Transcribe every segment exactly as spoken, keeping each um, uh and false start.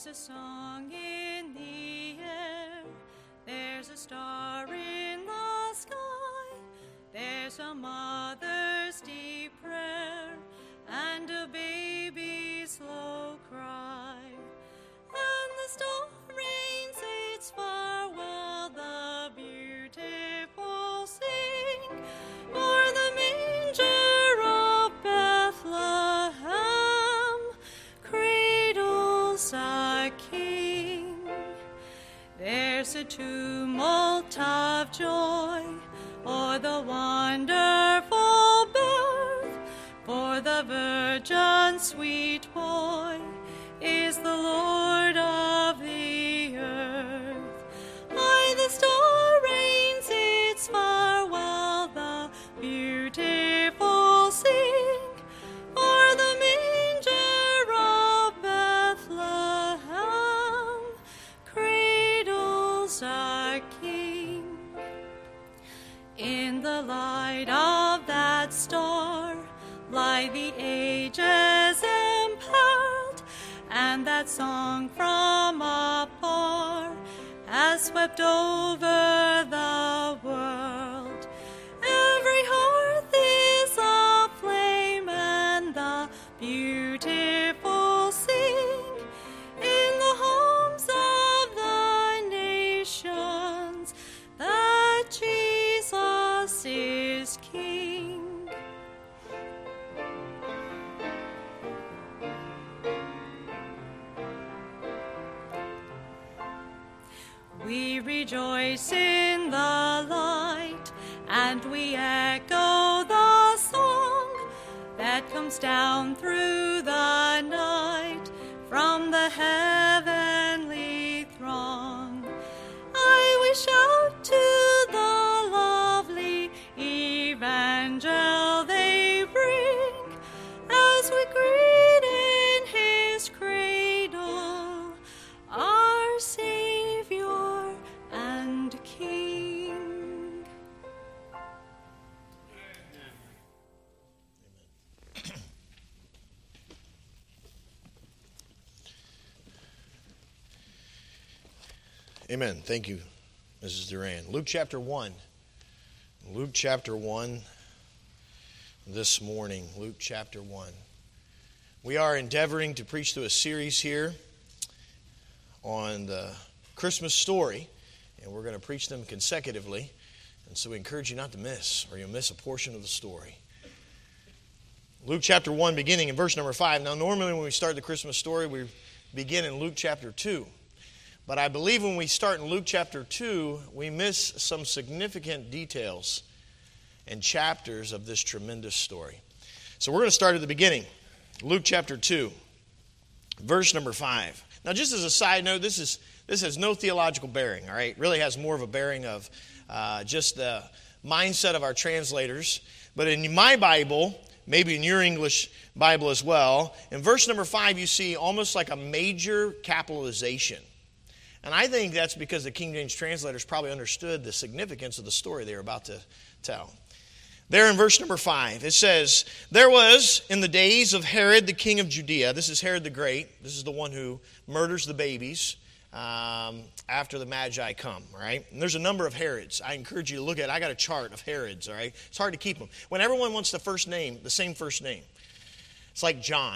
There's a song in the air, there's a star in the sky, there's a mother's deep prayer, and a baby's low cry. And the star rains its farewell, the beautiful sing, o'er the manger of Bethlehem cradles a king. There's a tumult of joy o'er the wonderful birth, for the virgin's sweet boy is the Lord of the earth. Aye, the star rains its farewell, the beautiful sing, o'er the manger of Bethlehem cradles a king. In the light of that star lie the ages impearled, and that song from afar has swept over the world. Every hearth is aflame, and the beautiful sing in the homes of the nations that Jesus is King. We rejoice in the light, and we echo the song that comes down through the night from the heavenly throng. I will shout to the lovely evangel they bring, as we greet in his cradle our Savior and King. Amen. Thank you, Missus Duran. Luke chapter one. Luke chapter one this morning. Luke chapter one. We are endeavoring to preach through a series here on the Christmas story, and we're going to preach them consecutively. And so we encourage you not to miss, or you'll miss a portion of the story. Luke chapter one, beginning in verse number five. Now, normally when we start the Christmas story, we begin in Luke chapter two. But I believe when we start in Luke chapter two, we miss some significant details and chapters of this tremendous story. So we're going to start at the beginning. Luke chapter two, verse number five. Now, just as a side note, this is this has no theological bearing, all right? It really has more of a bearing of uh, just the mindset of our translators. But in my Bible, maybe in your English Bible as well, in verse number five, you see almost like a major capitalization. And I think that's because the King James translators probably understood the significance of the story they were about to tell. There in verse number five, it says, there was in the days of Herod the king of Judea. This is Herod the Great. This is the one who murders the babies um, after the Magi come, right? And there's a number of Herods. I encourage you to look at it. I got a chart of Herods, all right? It's hard to keep them. When everyone wants the first name, the same first name. It's like John.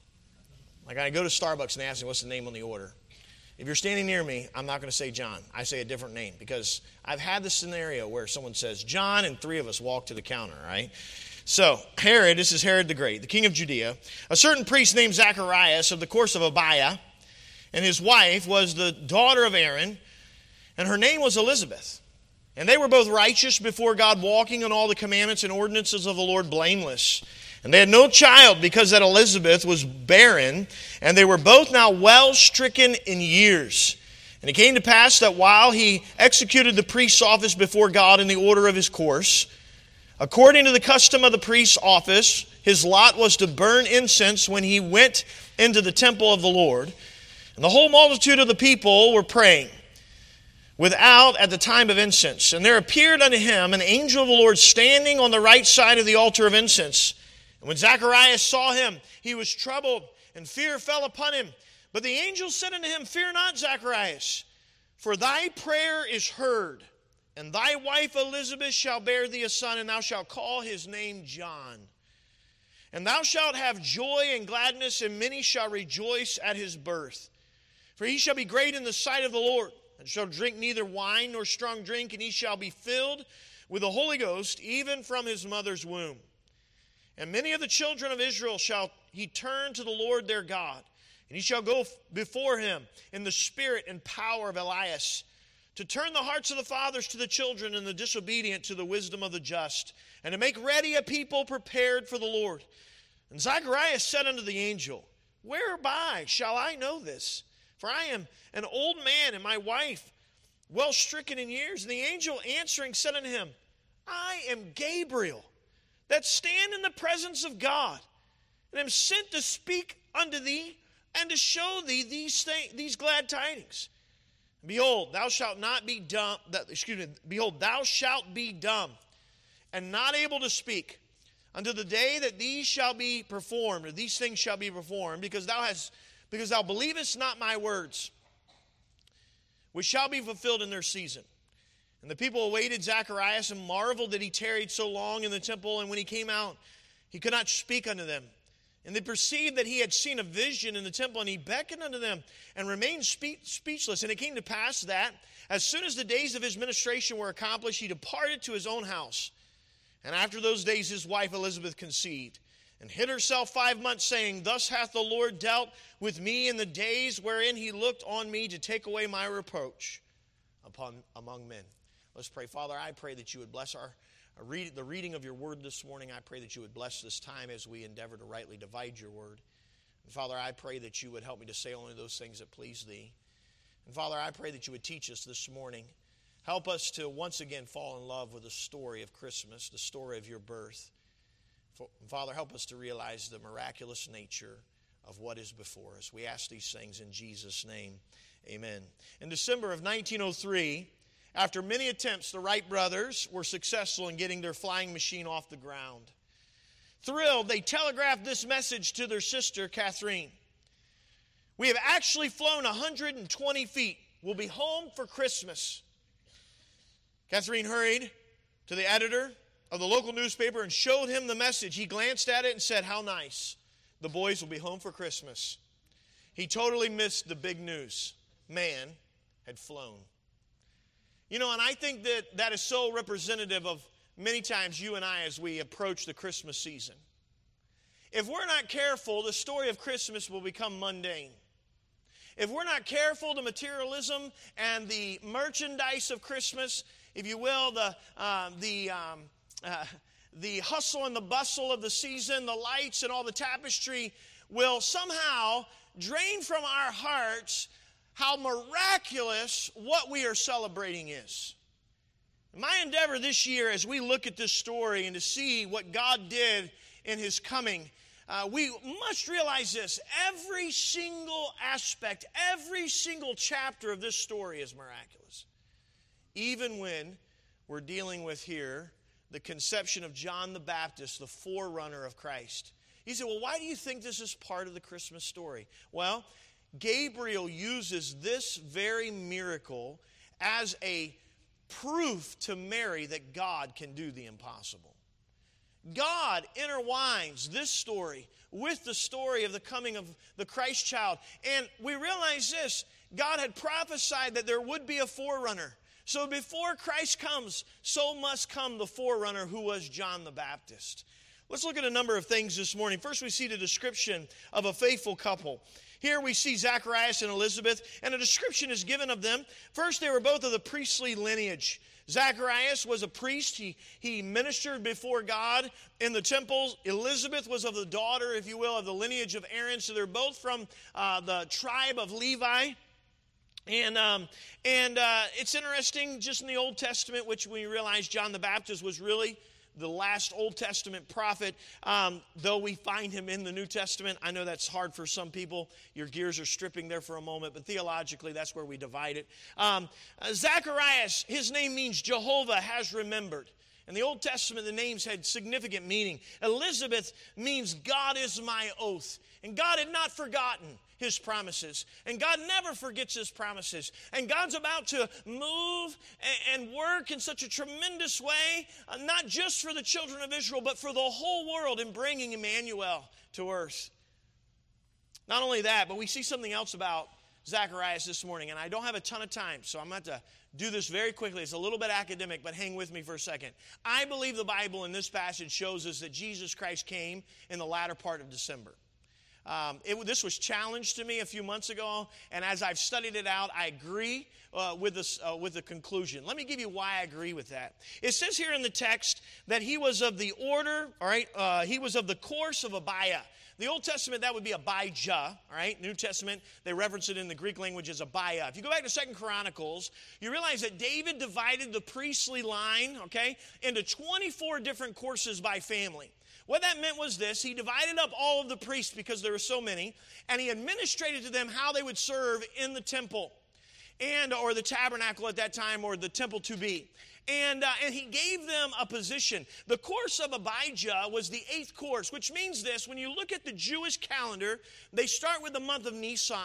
Like I go to Starbucks and ask me what's the name on the order. If you're standing near me, I'm not going to say John. I say a different name because I've had this scenario where someone says John and three of us walk to the counter, right? So, Herod, this is Herod the Great, the king of Judea. A certain priest named Zacharias of the course of Abiah, and his wife was the daughter of Aaron, and her name was Elizabeth. And they were both righteous before God, walking in all the commandments and ordinances of the Lord blameless. And they had no child because that Elizabeth was barren, and they were both now well stricken in years. And it came to pass that while he executed the priest's office before God in the order of his course, according to the custom of the priest's office, his lot was to burn incense when he went into the temple of the Lord. And the whole multitude of the people were praying without at the time of incense. And there appeared unto him an angel of the Lord standing on the right side of the altar of incense. And when Zacharias saw him, he was troubled, and fear fell upon him. But the angel said unto him, Fear not, Zacharias, for thy prayer is heard, and thy wife Elizabeth shall bear thee a son, and thou shalt call his name John. And thou shalt have joy and gladness, and many shall rejoice at his birth. For he shall be great in the sight of the Lord, and shall drink neither wine nor strong drink, and he shall be filled with the Holy Ghost, even from his mother's womb. And many of the children of Israel shall he turn to the Lord their God, and he shall go before him in the spirit and power of Elias, to turn the hearts of the fathers to the children, and the disobedient to the wisdom of the just, and to make ready a people prepared for the Lord. And Zacharias said unto the angel, Whereby shall I know this? For I am an old man, and my wife well stricken in years. And the angel answering said unto him, I am Gabriel, that stand in the presence of God, and am sent to speak unto thee, and to show thee these things, these glad tidings. Behold, thou shalt not be dumb. That, excuse me. Behold, thou shalt be dumb, and not able to speak, until the day that these shall be performed, or these things shall be performed, because thou hast, because thou believest not my words, which shall be fulfilled in their season. And the people awaited Zacharias, and marveled that he tarried so long in the temple. And when he came out, he could not speak unto them. And they perceived that he had seen a vision in the temple, and he beckoned unto them, and remained spe- speechless. And it came to pass that, as soon as the days of his ministration were accomplished, he departed to his own house. And after those days his wife Elizabeth conceived, and hid herself five months, saying, Thus hath the Lord dealt with me in the days wherein he looked on me to take away my reproach upon among men. Let's pray. Father, I pray that you would bless our Read the reading of your word this morning. I pray that you would bless this time as we endeavor to rightly divide your word. And Father, I pray that you would help me to say only those things that please thee. And Father, I pray that you would teach us this morning. Help us to once again fall in love with the story of Christmas, the story of your birth. Father, help us to realize the miraculous nature of what is before us. We ask these things in Jesus' name. Amen. In December of nineteen oh three, after many attempts, the Wright brothers were successful in getting their flying machine off the ground. Thrilled, they telegraphed this message to their sister, Catherine. We have actually flown one hundred twenty feet. We'll be home for Christmas. Catherine hurried to the editor of the local newspaper and showed him the message. He glanced at it and said, How nice. The boys will be home for Christmas. He totally missed the big news. Man had flown. You know, and I think that that is so representative of many times you and I as we approach the Christmas season. If we're not careful, the story of Christmas will become mundane. If we're not careful, the materialism and the merchandise of Christmas, if you will, the uh, the um, uh, the hustle and the bustle of the season, the lights and all the tapestry will somehow drain from our hearts how miraculous what we are celebrating is. My endeavor this year, as we look at this story and to see what God did in his coming, uh, we must realize this. Every single aspect, every single chapter of this story is miraculous. Even when we're dealing with here the conception of John the Baptist, the forerunner of Christ. You say, well, why do you think this is part of the Christmas story? Well, Gabriel uses this very miracle as a proof to Mary that God can do the impossible. God intertwines this story with the story of the coming of the Christ child. And we realize this, God had prophesied that there would be a forerunner. So before Christ comes, so must come the forerunner who was John the Baptist. Let's look at a number of things this morning. First, we see the description of a faithful couple. Here we see Zacharias and Elizabeth, and a description is given of them. First, they were both of the priestly lineage. Zacharias was a priest. He, he ministered before God in the temple. Elizabeth was of the daughter, if you will, of the lineage of Aaron. So they're both from uh, the tribe of Levi. And um, and uh, it's interesting, just in the Old Testament, which we realize John the Baptist was really the last Old Testament prophet, um, though we find him in the New Testament. I know that's hard for some people. Your gears are stripping there for a moment, but theologically, that's where we divide it. Um, uh, Zacharias, his name means Jehovah has remembered. In the Old Testament, the names had significant meaning. Elizabeth means God is my oath. And God had not forgotten his promises. And God never forgets his promises. And God's about to move and work in such a tremendous way, not just for the children of Israel, but for the whole world in bringing Emmanuel to earth. Not only that, but we see something else about Zacharias this morning. And I don't have a ton of time, so I'm going to have to do this very quickly. It's a little bit academic, but hang with me for a second. I believe the Bible in this passage shows us that Jesus Christ came in the latter part of December. Um, it, this was challenged to me a few months ago, and as I've studied it out, I agree uh, with, this, uh, with the conclusion. Let me give you why I agree with that. It says here in the text that he was of the order, all right, uh, he was of the course of Abiah. The Old Testament, that would be Abijah, all right? New Testament, they reference it in the Greek language as Abiah. If you go back to Second Chronicles, you realize that David divided the priestly line, okay, into twenty-four different courses by family. What that meant was this: he divided up all of the priests because there were so many, and he administrated to them how they would serve in the temple, and or the tabernacle at that time, or the temple to be. And, uh, and he gave them a position. The course of Abijah was the eighth course, which means this: when you look at the Jewish calendar, they start with the month of Nisan.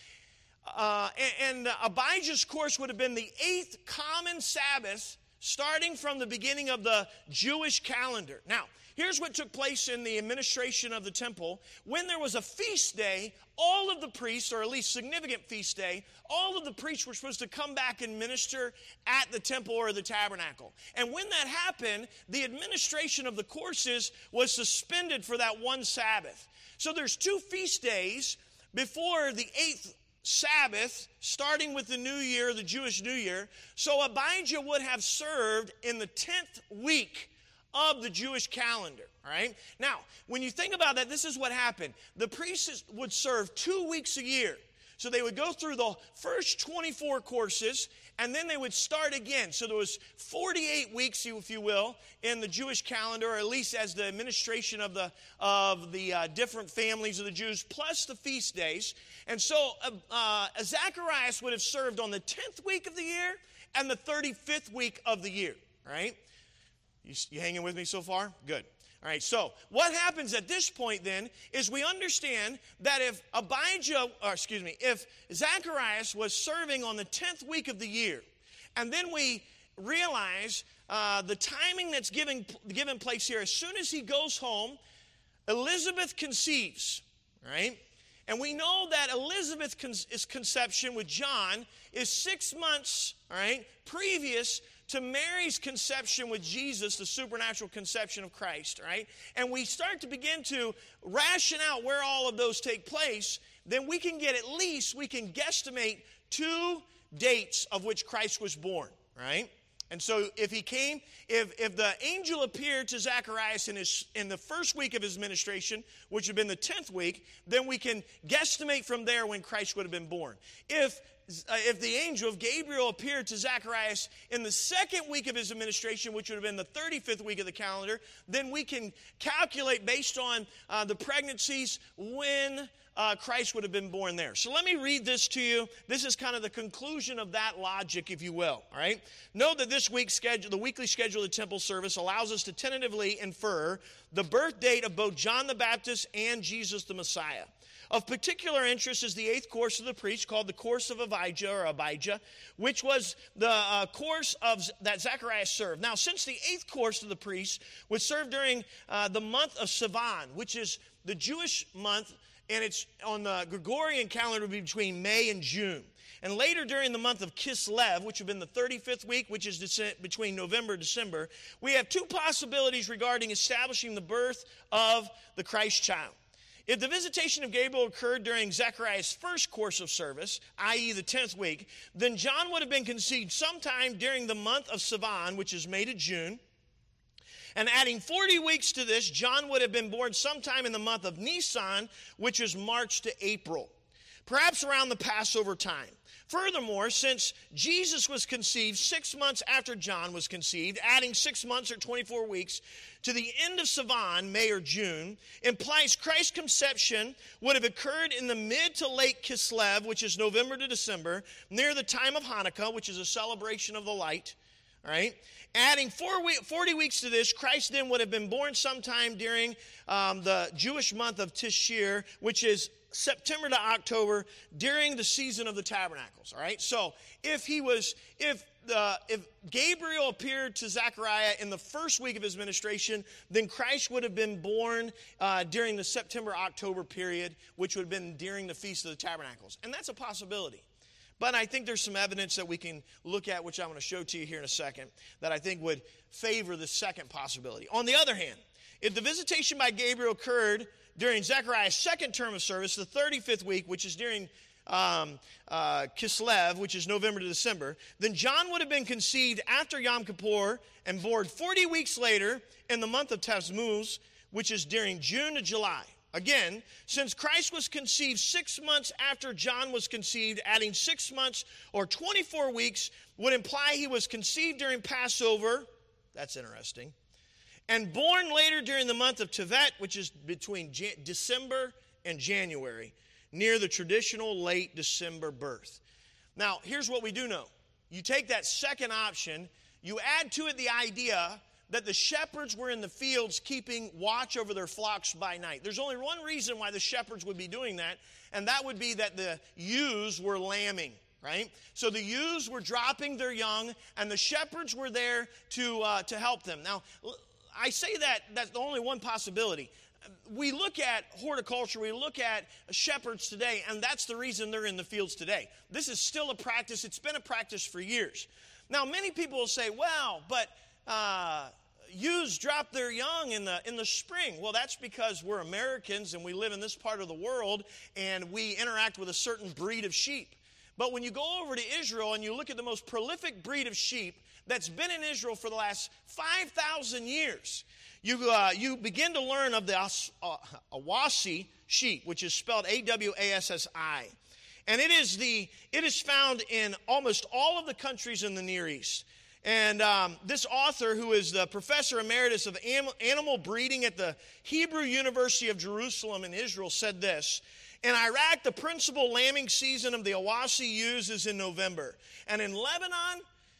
Uh, and and Abijah's course would have been the eighth common Sabbath, starting from the beginning of the Jewish calendar. Now, here's what took place in the administration of the temple. When there was a feast day, all of the priests, or at least significant feast day, all of the priests were supposed to come back and minister at the temple or the tabernacle. And when that happened, the administration of the courses was suspended for that one Sabbath. So there's two feast days before the eighth Sabbath, starting with the new year, the Jewish New Year. So Abijah would have served in the tenth week of the Jewish calendar, all right? Now, when you think about that, this is what happened. The priests would serve two weeks a year. So they would go through the first twenty-four courses, and then they would start again. So there was forty-eight weeks, if you will, in the Jewish calendar, or at least as the administration of the of the uh, different families of the Jews, plus the feast days. And so uh, uh, Zacharias would have served on the tenth week of the year and the thirty-fifth week of the year, right? You, you hanging with me so far? Good. All right, so what happens at this point then is we understand that if Abijah, or excuse me, if Zacharias was serving on the tenth week of the year, and then we realize uh, the timing that's given, given place here, as soon as he goes home, Elizabeth conceives, right? And we know that Elizabeth's conception with John is six months, all right, previous to Mary's conception with Jesus, the supernatural conception of Christ, right? And we start to begin to ration out where all of those take place, then we can get at least, we can guesstimate two dates of which Christ was born, right? And so if he came, if, if the angel appeared to Zacharias in, his, in the first week of his ministration, which would have been the tenth week, then we can guesstimate from there when Christ would have been born. If Uh, if the angel of Gabriel appeared to Zacharias in the second week of his administration, which would have been the thirty-fifth week of the calendar, then we can calculate based on uh, the pregnancies when uh, Christ would have been born there. So let me read this to you. This is kind of the conclusion of that logic, if you will. All right. Note that this week's schedule, the weekly schedule of the temple service, allows us to tentatively infer the birth date of both John the Baptist and Jesus the Messiah. Of particular interest is the eighth course of the priest, called the course of Abijah or Abijah, which was the uh, course of that Zacharias served. Now, since the eighth course of the priest was served during uh, the month of Sivan, which is the Jewish month, and it's on the Gregorian calendar between May and June. And later during the month of Kislev, which would have been the thirty-fifth week, which is between November and December, we have two possibilities regarding establishing the birth of the Christ child. If the visitation of Gabriel occurred during Zechariah's first course of service, that is the tenth week, then John would have been conceived sometime during the month of Sivan, which is May to June. And adding forty weeks to this, John would have been born sometime in the month of Nisan, which is March to April, perhaps around the Passover time. Furthermore, since Jesus was conceived six months after John was conceived, adding six months or twenty-four weeks to the end of Sivan, May or June, implies Christ's conception would have occurred in the mid to late Kislev, which is November to December, near the time of Hanukkah, which is a celebration of the light, All right? Adding four week, forty weeks to this, Christ then would have been born sometime during um, the Jewish month of Tishri, which is September to October, during the season of the tabernacles. All right? So if he was, if the, if Gabriel appeared to Zechariah in the first week of his ministration, then Christ would have been born uh, during the September-October period, which would have been during the Feast of the Tabernacles. And that's a possibility. But I think there's some evidence that we can look at, which I'm going to show to you here in a second, that I think would favor the second possibility. On the other hand, if the visitation by Gabriel occurred during Zechariah's second term of service, the thirty-fifth week, which is during um, uh, Kislev, which is November to December, then John would have been conceived after Yom Kippur and born forty weeks later in the month of Tammuz, which is during June to July. Again, since Christ was conceived six months after John was conceived, adding six months or twenty-four weeks would imply he was conceived during Passover. That's interesting. And born later during the month of Tevet, which is between Jan- December and January, near the traditional late December birth. Now, here's what we do know. You take that second option, you add to it the idea that the shepherds were in the fields keeping watch over their flocks by night. There's only one reason why the shepherds would be doing that, and that would be that the ewes were lambing, right? So the ewes were dropping their young, and the shepherds were there to uh, to help them. Now, I say that that's the only one possibility. We look at horticulture, we look at shepherds today, and that's the reason they're in the fields today. This is still a practice. It's been a practice for years. Now, many people will say, well, but Uh, ewes drop their young in the in the spring. Well, that's because we're Americans and we live in this part of the world and we interact with a certain breed of sheep. But when you go over to Israel and you look at the most prolific breed of sheep that's been in Israel for the last five thousand years, you uh, you begin to learn of the uh, Awassi sheep, which is spelled A W A S S I. And it is the it is found in almost all of the countries in the Near East. And um, this author, who is the professor emeritus of animal breeding at the Hebrew University of Jerusalem in Israel, said this: in Iraq, the principal lambing season of the Awassi ewes is in November. And in Lebanon,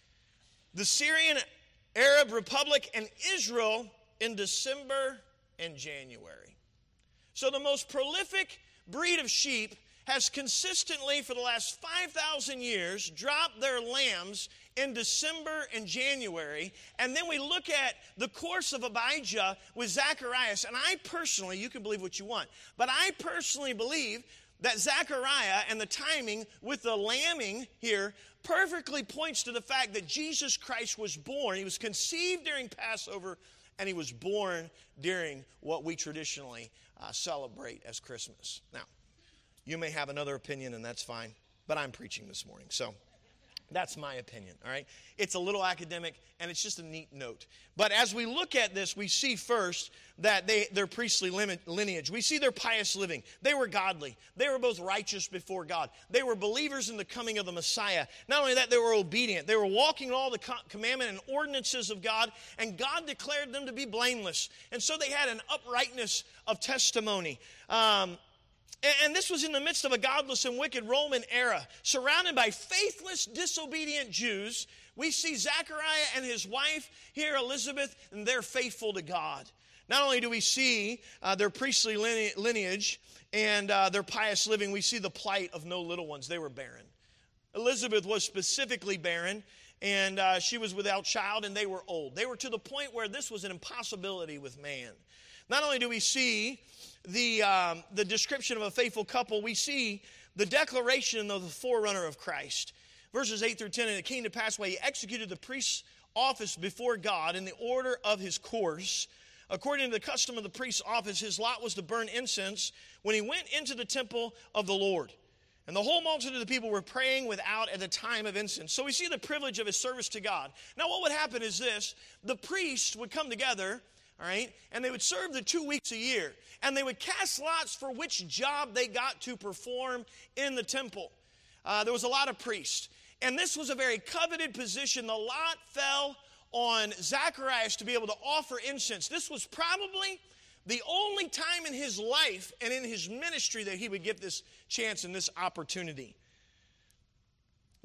the Syrian Arab Republic, and Israel in December and January. So the most prolific breed of sheep has consistently, for the last five thousand years, dropped their lambs in December and January. And then we look at the course of Abijah with Zacharias. And I personally, you can believe what you want, but I personally believe that Zechariah and the timing with the lambing here perfectly points to the fact that Jesus Christ was born. He was conceived during Passover, and he was born during what we traditionally uh, celebrate as Christmas. Now, you may have another opinion, and that's fine, but I'm preaching this morning, so that's my opinion, all right? It's a little academic, and it's just a neat note. But as we look at this, we see first that they, their priestly lineage. We see their pious living. They were godly. They were both righteous before God. They were believers in the coming of the Messiah. Not only that, they were obedient. They were walking in all the commandment and ordinances of God, and God declared them to be blameless. And so they had an uprightness of testimony. Um, And this was in the midst of a godless and wicked Roman era. Surrounded by faithless, disobedient Jews, we see Zechariah and his wife here, Elizabeth, and they're faithful to God. Not only do we see uh, their priestly lineage and uh, their pious living, we see the plight of no little ones. They were barren. Elizabeth was specifically barren, and uh, she was without child, and they were old. They were to the point where this was an impossibility with man. Not only do we see the um, the description of a faithful couple, we see the declaration of the forerunner of Christ. Verses eight through ten, and it came to pass while he executed the priest's office before God in the order of his course. According to the custom of the priest's office, his lot was to burn incense when he went into the temple of the Lord. And the whole multitude of the people were praying without at the time of incense. So we see the privilege of his service to God. Now what would happen is this: the priests would come together, all right, and they would serve the two weeks a year. And they would cast lots for which job they got to perform in the temple. Uh, there was a lot of priests. And this was a very coveted position. The lot fell on Zacharias to be able to offer incense. This was probably the only time in his life and in his ministry that he would get this chance and this opportunity.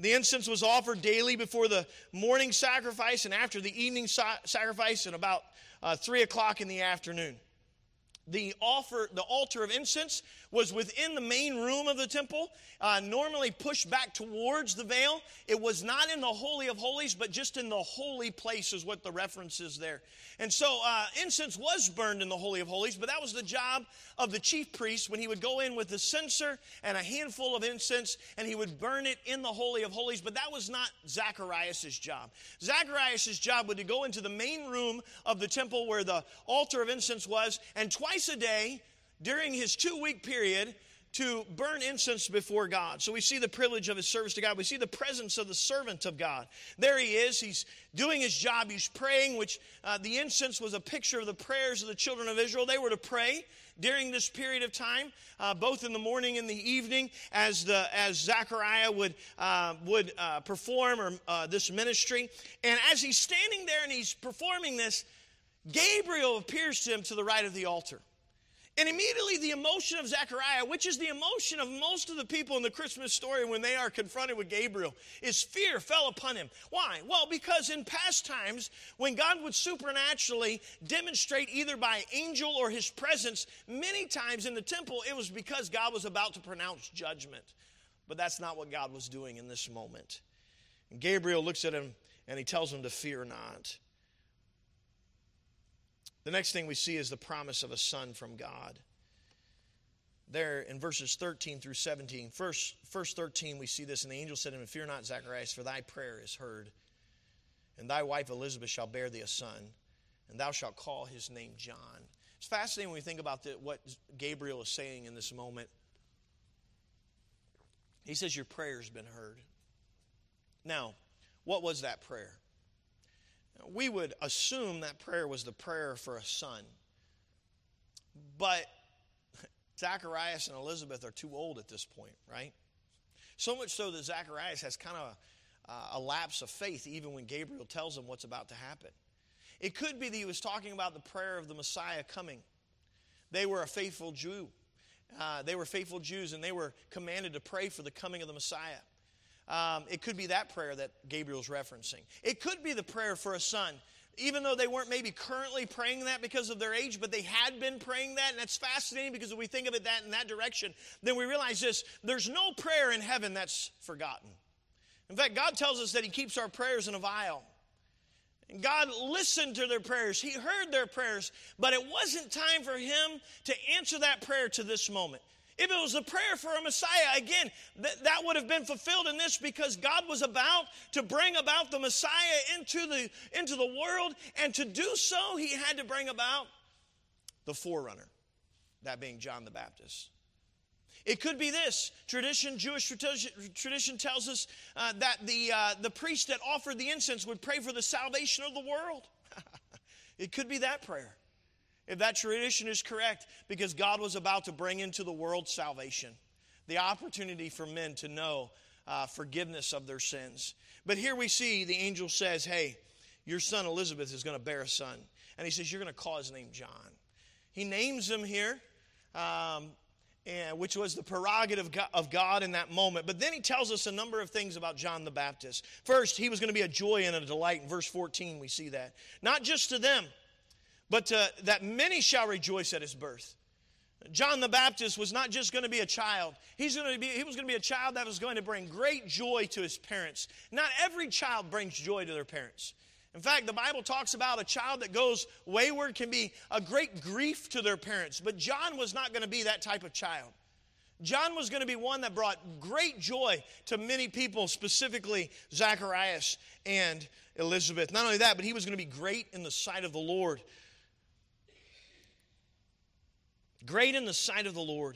The incense was offered daily before the morning sacrifice and after the evening sa- sacrifice and about uh, three o'clock in the afternoon. The offer, the altar of incense was within the main room of the temple, uh, normally pushed back towards the veil. It was not in the Holy of Holies, but just in the holy place is what the reference is there. And so uh, incense was burned in the Holy of Holies, but that was the job of the chief priest when he would go in with the censer and a handful of incense, and he would burn it in the Holy of Holies, but that was not Zacharias' job. Zacharias' job was to go into the main room of the temple where the altar of incense was, and twice a day during his two-week period to burn incense before God. So we see the privilege of his service to God. We see the presence of the servant of God. There he is. He's doing his job. He's praying, which uh, the incense was a picture of the prayers of the children of Israel. They were to pray during this period of time, uh, both in the morning and the evening, as the as Zechariah would uh, would uh, perform or, uh, this ministry. And as he's standing there and he's performing this, Gabriel appears to him to the right of the altar. And immediately the emotion of Zechariah, which is the emotion of most of the people in the Christmas story when they are confronted with Gabriel, is fear fell upon him. Why? Well, because in past times, when God would supernaturally demonstrate either by angel or his presence, many times in the temple, it was because God was about to pronounce judgment. But that's not what God was doing in this moment. And Gabriel looks at him and he tells him to fear not. The next thing we see is the promise of a son from God. There in verses thirteen through seventeen, first, first thirteen, we see this. And the angel said to him, fear not, Zacharias, for thy prayer is heard. And thy wife Elizabeth shall bear thee a son, and thou shalt call his name John. It's fascinating when we think about the, what Gabriel is saying in this moment. He says, your prayer's been heard. Now, what was that prayer? We would assume that prayer was the prayer for a son. But Zacharias and Elizabeth are too old at this point, right? So much so that Zacharias has kind of a, a lapse of faith even when Gabriel tells him what's about to happen. It could be that he was talking about the prayer of the Messiah coming. They were a faithful Jew. Uh, they were faithful Jews, and they were commanded to pray for the coming of the Messiah. Um, it could be that prayer that Gabriel's referencing. It could be the prayer for a son, even though they weren't maybe currently praying that because of their age, but they had been praying that, and that's fascinating because if we think of it that in that direction, then we realize this, there's no prayer in heaven that's forgotten. In fact, God tells us that he keeps our prayers in a vial. And God listened to their prayers. He heard their prayers, but it wasn't time for him to answer that prayer to this moment. If it was a prayer for a Messiah, again, th- that would have been fulfilled in this because God was about to bring about the Messiah into the, into the world. And to do so, he had to bring about the forerunner, that being John the Baptist. It could be this. Tradition, Jewish tradition, tradition tells us uh, that the, uh, the priest that offered the incense would pray for the salvation of the world. It could be that prayer. If that tradition is correct, because God was about to bring into the world salvation, the opportunity for men to know uh, forgiveness of their sins. But here we see the angel says, hey, your son Elizabeth is going to bear a son. And he says, you're going to call his name John. He names him here, um, and, which was the prerogative of God in that moment. But then he tells us a number of things about John the Baptist. First, he was going to be a joy and a delight. In verse fourteen, we see that. Not just to them, but uh, that many shall rejoice at his birth. John the Baptist was not just going to be a child. He's going to be, he was going to be a child that was going to bring great joy to his parents. Not every child brings joy to their parents. In fact, the Bible talks about a child that goes wayward can be a great grief to their parents. But John was not going to be that type of child. John was going to be one that brought great joy to many people, specifically Zacharias and Elizabeth. Not only that, but he was going to be great in the sight of the Lord. Great in the sight of the Lord.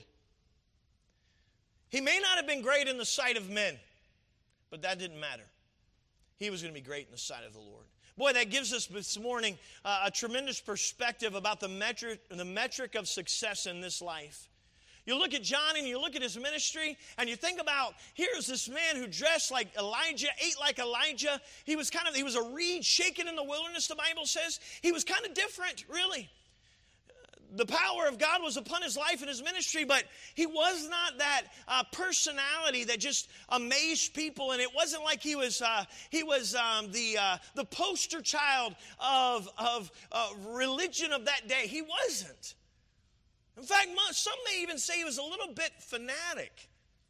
He may not have been great in the sight of men, but that didn't matter. He was going to be great in the sight of the Lord. Boy, that gives us this morning uh, a tremendous perspective about the metric, the metric of success in this life. You look at John and you look at his ministry and you think about, here's this man who dressed like Elijah, ate like Elijah. He was kind of, he was a reed shaken in the wilderness, the Bible says. He was kind of different, really. the power of God was upon his life and his ministry, but he was not that uh, personality that just amazed people, and it wasn't like he was uh, he was um, the uh, the poster child of of uh, religion of that day. He wasn't. In fact, some may even say he was a little bit fanatic.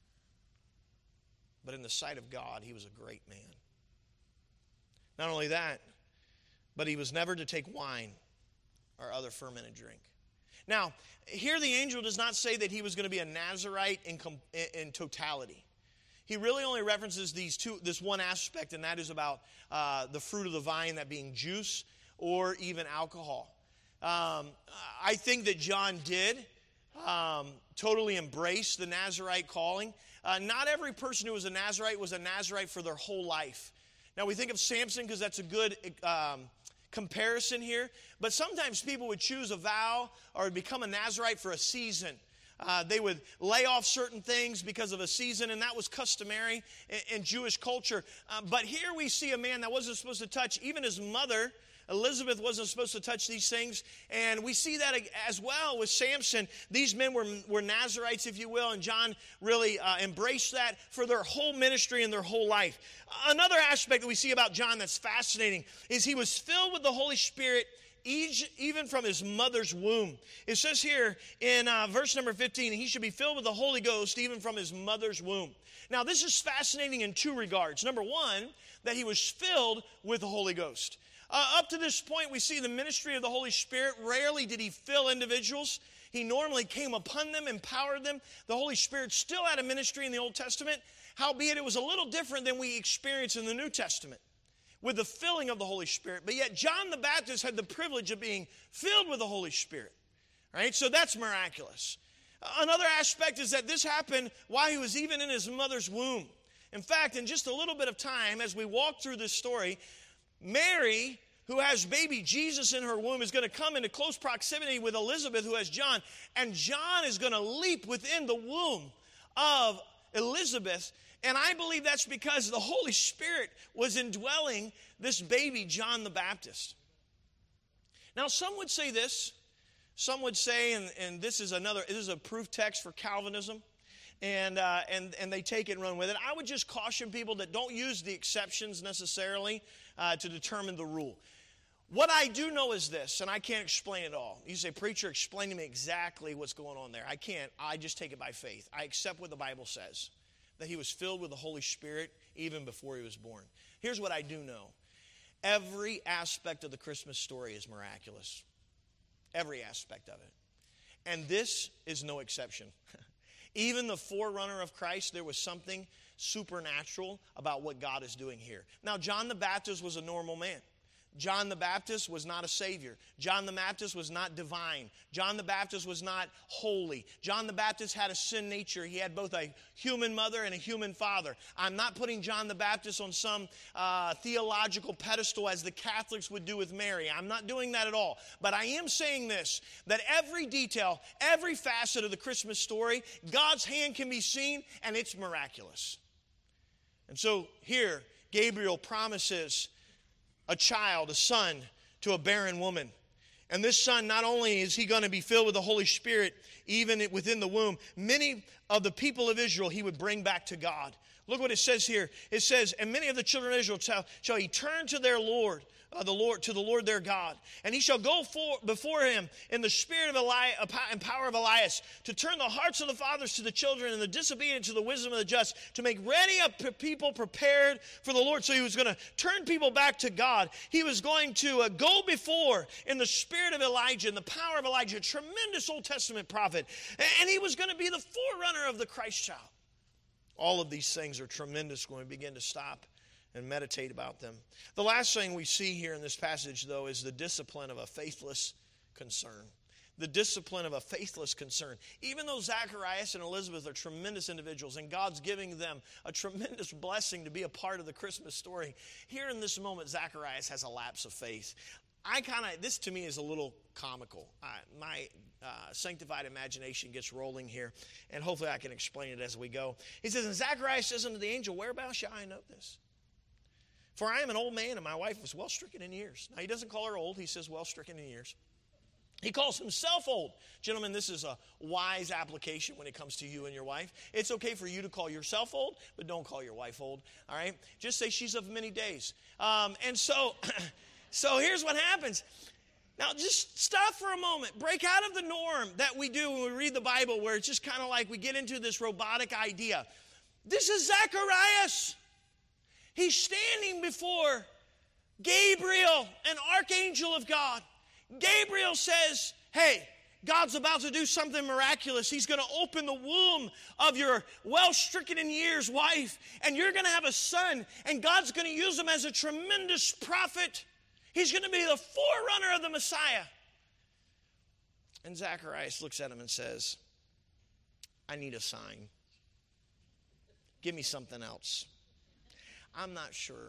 But in the sight of God, he was a great man. Not only that, but he was never to take wine or other fermented drink. Now, here the angel does not say that he was going to be a Nazirite in, in totality. He really only references these two, this one aspect, and that is about uh, the fruit of the vine, that being juice or even alcohol. Um, I think that John did um, totally embrace the Nazirite calling. Uh, not every person who was a Nazirite was a Nazirite for their whole life. Now, we think of Samson because that's a good um, comparison here. But sometimes people would choose a vow or become a Nazirite for a season. Uh, they would lay off certain things because of a season, and that was customary in, in Jewish culture. Uh, but here we see a man that wasn't supposed to touch even his mother. Elizabeth wasn't supposed to touch these things, and we see that as well with Samson. These men were, were Nazirites, if you will, and John really uh, embraced that for their whole ministry and their whole life. Another aspect that we see about John that's fascinating is he was filled with the Holy Spirit even from his mother's womb. It says here in uh, verse number fifteen, he should be filled with the Holy Ghost even from his mother's womb. Now, this is fascinating in two regards. Number one, that he was filled with the Holy Ghost. Uh, up to this point, we see the ministry of the Holy Spirit. Rarely did he fill individuals. He normally came upon them, empowered them. The Holy Spirit still had a ministry in the Old Testament. Howbeit, it was a little different than we experience in the New Testament with the filling of the Holy Spirit. But yet, John the Baptist had the privilege of being filled with the Holy Spirit. Right? So that's miraculous. Another aspect is that this happened while he was even in his mother's womb. In fact, in just a little bit of time, as we walk through this story, Mary, who has baby Jesus in her womb, is going to come into close proximity with Elizabeth, who has John. And John is going to leap within the womb of Elizabeth. And I believe that's because the Holy Spirit was indwelling this baby, John the Baptist. Now, some would say this. Some would say, and, and this is another, this is a proof text for Calvinism. And, uh, and, and they take it and run with it. I would just caution people that don't use the exceptions necessarily uh, to determine the rule. What I do know is this, and I can't explain it all. You say, preacher, explain to me exactly what's going on there. I can't. I just take it by faith. I accept what the Bible says, that he was filled with the Holy Spirit even before he was born. Here's what I do know. Every aspect of the Christmas story is miraculous. Every aspect of it. And this is no exception. Even the forerunner of Christ, there was something supernatural about what God is doing here. Now, John the Baptist was a normal man. John the Baptist was not a savior. John the Baptist was not divine. John the Baptist was not holy. John the Baptist had a sin nature. He had both a human mother and a human father. I'm not putting John the Baptist on some uh, theological pedestal as the Catholics would do with Mary. I'm not doing that at all. But I am saying this, that every detail, every facet of the Christmas story, God's hand can be seen, and it's miraculous. And so here, Gabriel promises a child, a son, to a barren woman. And this son, not only is he going to be filled with the Holy Spirit, even within the womb, many of the people of Israel he would bring back to God. Look what it says here. It says, and many of the children of Israel shall, shall he turn to their Lord, uh, the Lord, to the Lord their God. And he shall go for, before him in the spirit of Eli, and power of Elias, to turn the hearts of the fathers to the children and the disobedient to the wisdom of the just, to make ready a people prepared for the Lord. So he was going to turn people back to God. He was going to uh, go before in the spirit of Elijah and the power of Elijah, a tremendous Old Testament prophet. And he was going to be the forerunner of the Christ child. All of these things are tremendous when we begin to stop and meditate about them. The last thing we see here in this passage, though, is the discipline of a faithless concern. The discipline of a faithless concern. Even though Zacharias and Elizabeth are tremendous individuals and God's giving them a tremendous blessing to be a part of the Christmas story, here in this moment, Zacharias has a lapse of faith. I kind of, this to me is a little comical. I, my uh, sanctified imagination gets rolling here, and hopefully I can explain it as we go. He says, and Zacharias says unto the angel, whereabouts shall I know this? For I am an old man, and my wife was well stricken in years. Now, he doesn't call her old. He says well stricken in years. He calls himself old. Gentlemen, this is a wise application when it comes to you and your wife. It's okay for you to call yourself old, but don't call your wife old, all right? Just say she's of many days. Um, and so, so here's what happens. Now, just stop for a moment. Break out of the norm that we do when we read the Bible, where it's just kind of like we get into this robotic idea. This is Zacharias. He's standing before Gabriel, an archangel of God. Gabriel says, hey, God's about to do something miraculous. He's going to open the womb of your well-stricken in years wife, and you're going to have a son, and God's going to use him as a tremendous prophet. He's going to be the forerunner of the Messiah. And Zacharias looks at him and says, I need a sign. Give me something else. I'm not sure.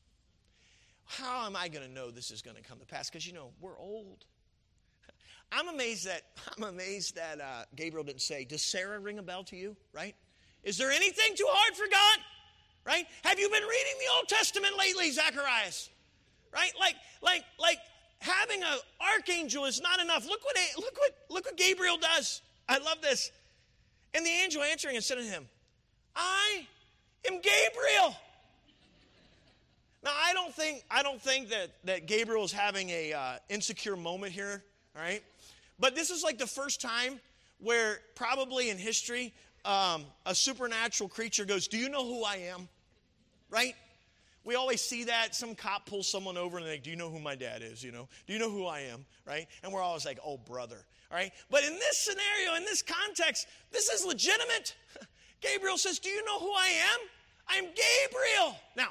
How am I going to know this is going to come to pass? Because, you know, we're old. I'm amazed that I'm amazed that uh, Gabriel didn't say, does Sarah ring a bell to you? Right? Is there anything too hard for God? Right? Have you been reading the Old Testament lately, Zacharias? Right? Like, like, like having an archangel is not enough. Look what, look what, look what Gabriel does. I love this. And the angel answering and said to him, I am Gabriel. Now, I don't think I don't think that, that Gabriel is having a uh, insecure moment here, all right? But this is like the first time where probably in history um, a supernatural creature goes, do you know who I am? Right? We always see that. Some cop pulls someone over and they're like, do you know who my dad is, you know? Do you know who I am, right? And we're always like, oh, brother, all right? But in this scenario, in this context, this is legitimate. Gabriel says, do you know who I am? I'm Gabriel. Now,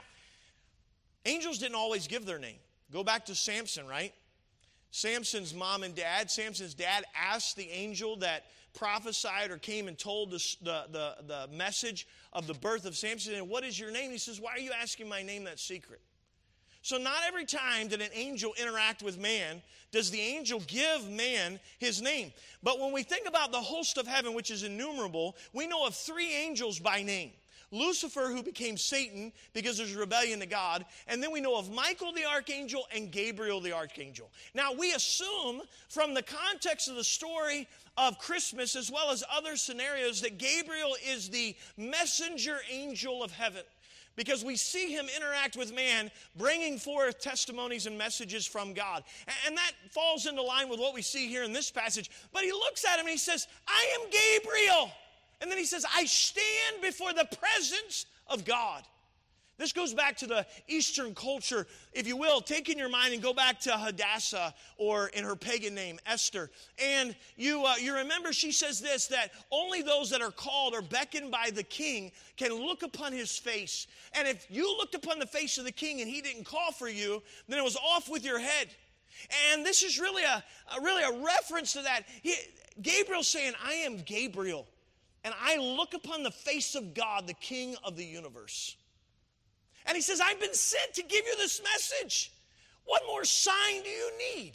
angels didn't always give their name. Go back to Samson, right? Samson's mom and dad, Samson's dad asked the angel that prophesied or came and told the, the, the, the message of the birth of Samson, and what is your name? He says, why are you asking my name? That's secret. So not every time did an angel interact with man does the angel give man his name. But when we think about the host of heaven, which is innumerable, we know of three angels by name. Lucifer, who became Satan because there's rebellion to God. And then we know of Michael the archangel and Gabriel the archangel. Now, we assume from the context of the story of Christmas, as well as other scenarios, that Gabriel is the messenger angel of heaven, because we see him interact with man, bringing forth testimonies and messages from God. And that falls into line with what we see here in this passage. But he looks at him and he says, I am Gabriel. And then he says, I stand before the presence of God. This goes back to the Eastern culture, if you will. Take in your mind and go back to Hadassah, or in her pagan name, Esther. And you, uh, you remember she says this, that only those that are called or beckoned by the king can look upon his face. And if you looked upon the face of the king and he didn't call for you, then it was off with your head. And this is really a, a really a reference to that. He, Gabriel's saying, I am Gabriel. And I look upon the face of God, the King of the universe. And he says, I've been sent to give you this message. What more sign do you need?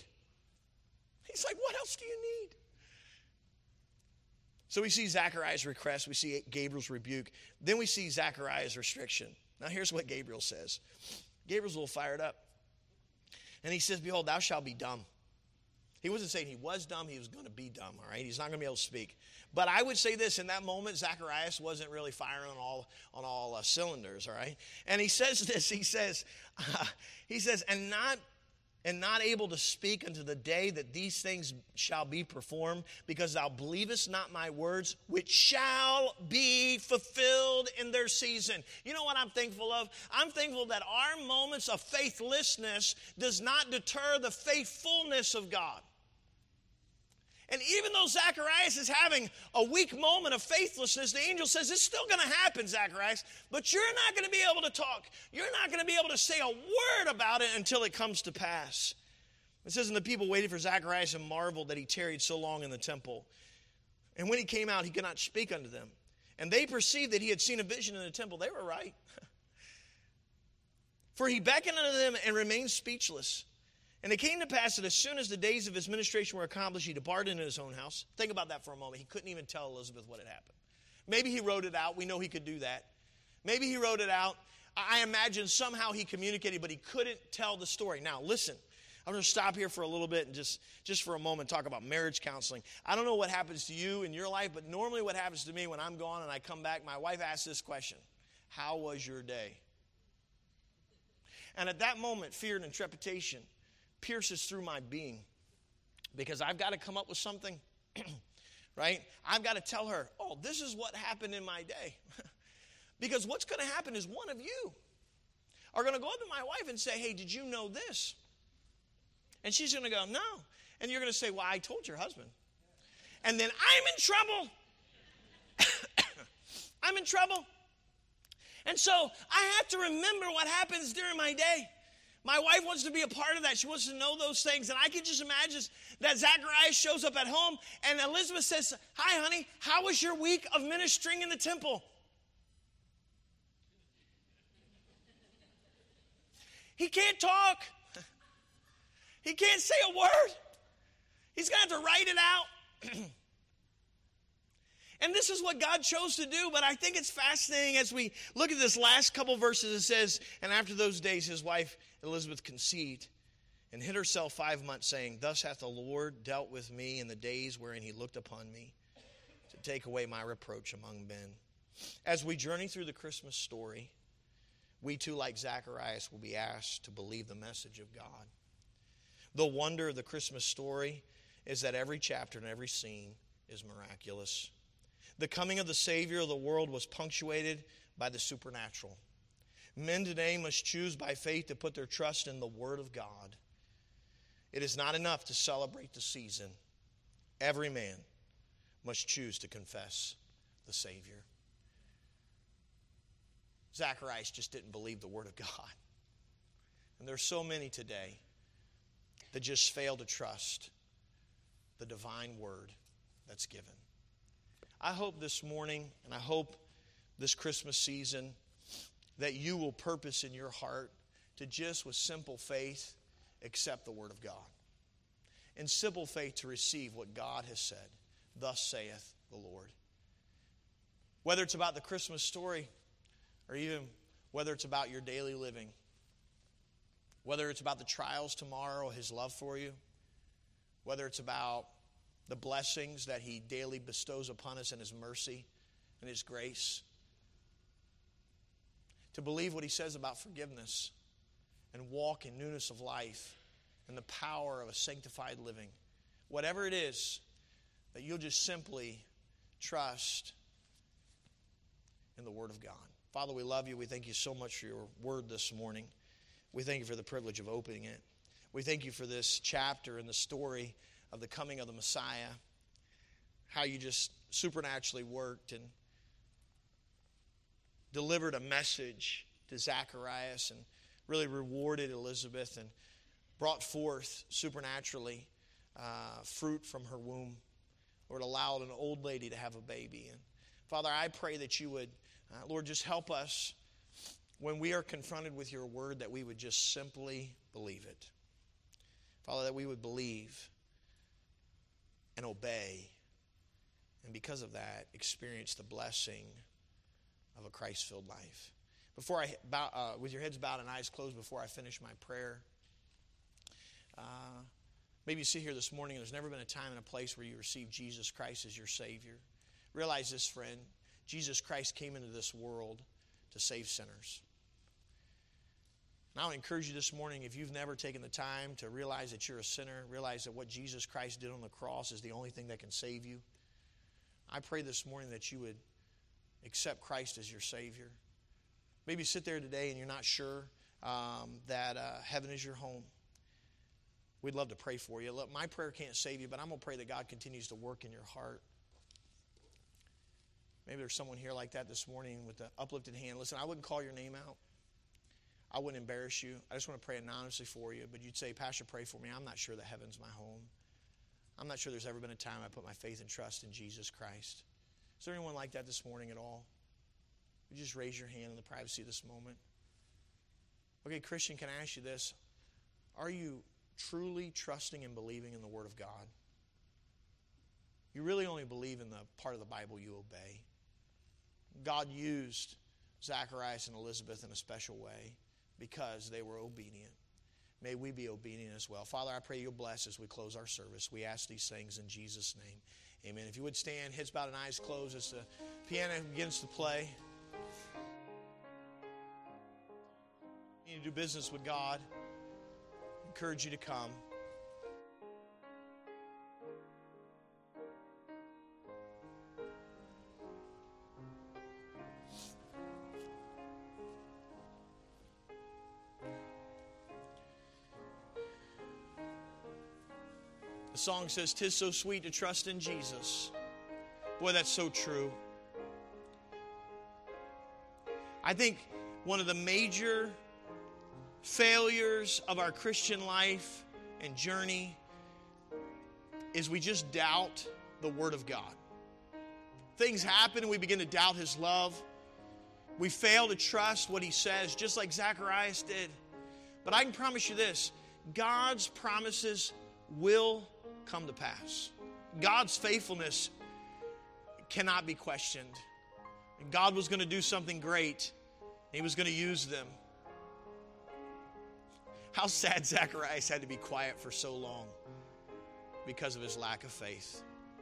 He's like, what else do you need? So we see Zachariah's request. We see Gabriel's rebuke. Then we see Zachariah's restriction. Now here's what Gabriel says. Gabriel's a little fired up. And he says, behold, thou shalt be dumb. He wasn't saying he was dumb. He was going to be dumb, all right? He's not going to be able to speak. But I would say this, in that moment, Zacharias wasn't really firing on all on all uh, cylinders, all right? And he says this. He says, uh, he says, and not and not able to speak unto the day that these things shall be performed, because thou believest not my words, which shall be fulfilled in their season. You know what I'm thankful of? I'm thankful that our moments of faithlessness does not deter the faithfulness of God. And even though Zacharias is having a weak moment of faithlessness, the angel says, it's still going to happen, Zacharias, but you're not going to be able to talk. You're not going to be able to say a word about it until it comes to pass. It says, and the people waited for Zacharias and marveled that he tarried so long in the temple. And when he came out, he could not speak unto them. And they perceived that he had seen a vision in the temple. They were right. For he beckoned unto them and remained speechless. And it came to pass that as soon as the days of his ministration were accomplished, he departed into his own house. Think about that for a moment. He couldn't even tell Elizabeth what had happened. Maybe he wrote it out. We know he could do that. Maybe he wrote it out. I imagine somehow he communicated, but he couldn't tell the story. Now, listen. I'm going to stop here for a little bit and just, just for a moment talk about marriage counseling. I don't know what happens to you in your life, but normally what happens to me when I'm gone and I come back, my wife asks this question: how was your day? And at that moment, fear and trepidation pierces through my being, because I've got to come up with something, right? I've got to tell her, oh, this is what happened in my day. Because what's going to happen is one of you are going to go up to my wife and say, hey, did you know this? And she's going to go, no. And you're going to say, well, I told your husband. And then I'm in trouble. I'm in trouble. And so I have to remember what happens during my day. My wife wants to be a part of that. She wants to know those things. And I can just imagine that Zacharias shows up at home and Elizabeth says, hi, honey, how was your week of ministering in the temple? He can't talk. He can't say a word. He's going to have to write it out. And this is what God chose to do. But I think it's fascinating as we look at this last couple verses. It says, and after those days his wife Elizabeth conceived and hid herself five months, saying, thus hath the Lord dealt with me in the days wherein he looked upon me, to take away my reproach among men. As we journey through the Christmas story, we too, like Zacharias, will be asked to believe the message of God. The wonder of the Christmas story is that every chapter and every scene is miraculous. The coming of the Savior of the world was punctuated by the supernatural. Men today must choose by faith to put their trust in the Word of God. It is not enough to celebrate the season. Every man must choose to confess the Savior. Zacharias just didn't believe the Word of God. And there's so many today that just fail to trust the divine Word that's given. I hope this morning, and I hope this Christmas season, that you will purpose in your heart to just with simple faith accept the Word of God. In simple faith to receive what God has said. Thus saith the Lord. Whether it's about the Christmas story, or even whether it's about your daily living, whether it's about the trials tomorrow, His love for you, whether it's about the blessings that He daily bestows upon us in His mercy and His grace, to believe what He says about forgiveness and walk in newness of life and the power of a sanctified living. Whatever it is, that you'll just simply trust in the Word of God. Father, we love you. We thank you so much for your word this morning. We thank you for the privilege of opening it. We thank you for this chapter in the story of the coming of the Messiah, how you just supernaturally worked and delivered a message to Zacharias and really rewarded Elizabeth and brought forth supernaturally uh, fruit from her womb. Lord, allowed an old lady to have a baby. And Father, I pray that you would, uh, Lord, just help us when we are confronted with your word, that we would just simply believe it. Father, that we would believe and obey, and because of that, experience the blessing of a Christ-filled life. Before I bow, uh, with your heads bowed and eyes closed, before I finish my prayer, uh, maybe you sit here this morning and there's never been a time and a place where you received Jesus Christ as your Savior. Realize this, friend. Jesus Christ came into this world to save sinners. And I would encourage you this morning, if you've never taken the time to realize that you're a sinner, realize that what Jesus Christ did on the cross is the only thing that can save you. I pray this morning that you would accept Christ as your Savior. Maybe you sit there today and you're not sure um, that uh, heaven is your home. We'd love to pray for you. Look, my prayer can't save you, but I'm going to pray that God continues to work in your heart. Maybe there's someone here like that this morning with an uplifted hand. Listen, I wouldn't call your name out. I wouldn't embarrass you. I just want to pray anonymously for you. But you'd say, Pastor, pray for me. I'm not sure that heaven's my home. I'm not sure there's ever been a time I put my faith and trust in Jesus Christ. Is there anyone like that this morning at all? Would you just raise your hand in the privacy of this moment? Okay, Christian, can I ask you this? Are you truly trusting and believing in the Word of God? You really only believe in the part of the Bible you obey. God used Zacharias and Elizabeth in a special way because they were obedient. may we be obedient as well. Father, I pray you'll bless as we close our service. We ask these things in Jesus' name. Amen. If you would stand, heads bowed and eyes closed as the piano begins to play. You need to do business with God. I encourage you to come. The song says, "'Tis so sweet to trust in Jesus." Boy, that's so true. I think one of the major failures of our Christian life and journey is we just doubt the Word of God. Things happen and we begin to doubt His love. We fail to trust what He says, just like Zacharias did. But I can promise you this, God's promises will come to pass. God's faithfulness cannot be questioned. And God was going to do something great. He was going to use them. How sad Zacharias had to be quiet for so long because of his lack of faith.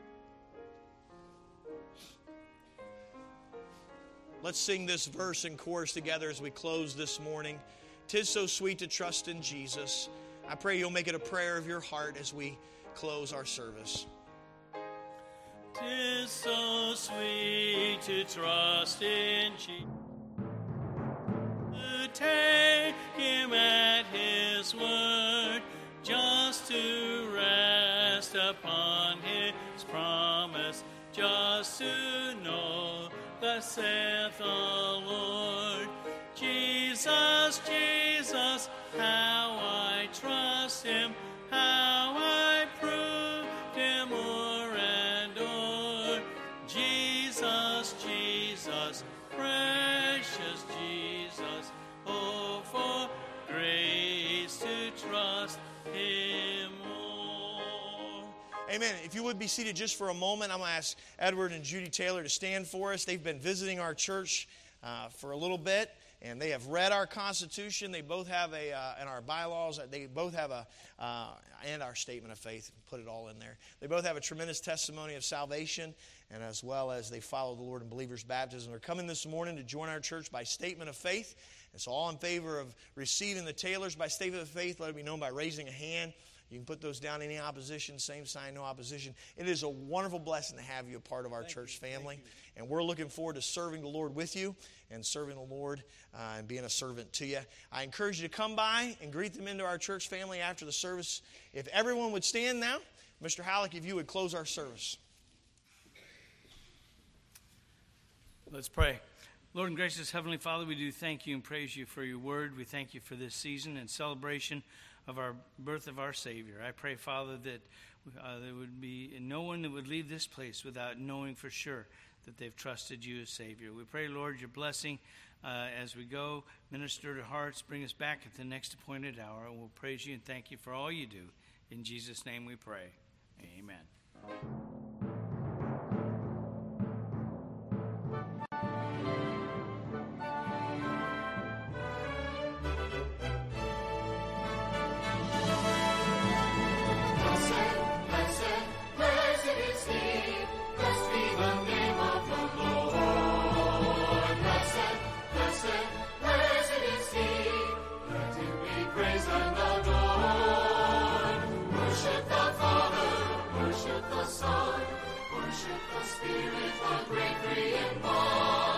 Let's sing this verse and chorus together as we close this morning. "'Tis so sweet to trust in Jesus." I pray you'll make it a prayer of your heart as we close our service. 'Tis so sweet to trust in Jesus, to take Him at His word, just to rest upon His promise, just to know thus saith the Lord. Jesus, Jesus, how I trust Him, how I proved Him o'er and o'er. Jesus, Jesus, precious Jesus, oh, for grace to trust Him more. Amen. If you would be seated just for a moment, I'm going to ask Edward and Judy Taylor to stand for us. They've been visiting our church uh, for a little bit. And they have read our Constitution. They both have a, uh, and our bylaws, they both have a, uh, and our statement of faith, put it all in there. They both have a tremendous testimony of salvation, and as well as they follow the Lord in believers' baptism. They're coming this morning to join our church by statement of faith. And so all in favor of receiving the Taylors by statement of faith, let it be known by raising a hand. You can put those down. Any opposition, same sign, no opposition. It is a wonderful blessing to have you a part of our Thank church you. family. And we're looking forward to serving the Lord with you and serving the Lord uh, and being a servant to you. I encourage you to come by and greet them into our church family after the service. If everyone would stand now, Mister Halleck, if you would close our service. Let's pray. Lord and gracious Heavenly Father, we do thank you and praise you for your word. We thank you for this season and celebration of our birth of our Savior. I pray, Father, that uh, there would be no one that would leave this place without knowing for sure that they've trusted you as Savior. We pray, Lord, your blessing uh, as we go, minister to hearts, bring us back at the next appointed hour, and we'll praise you and thank you for all you do. In Jesus' name we pray. Amen.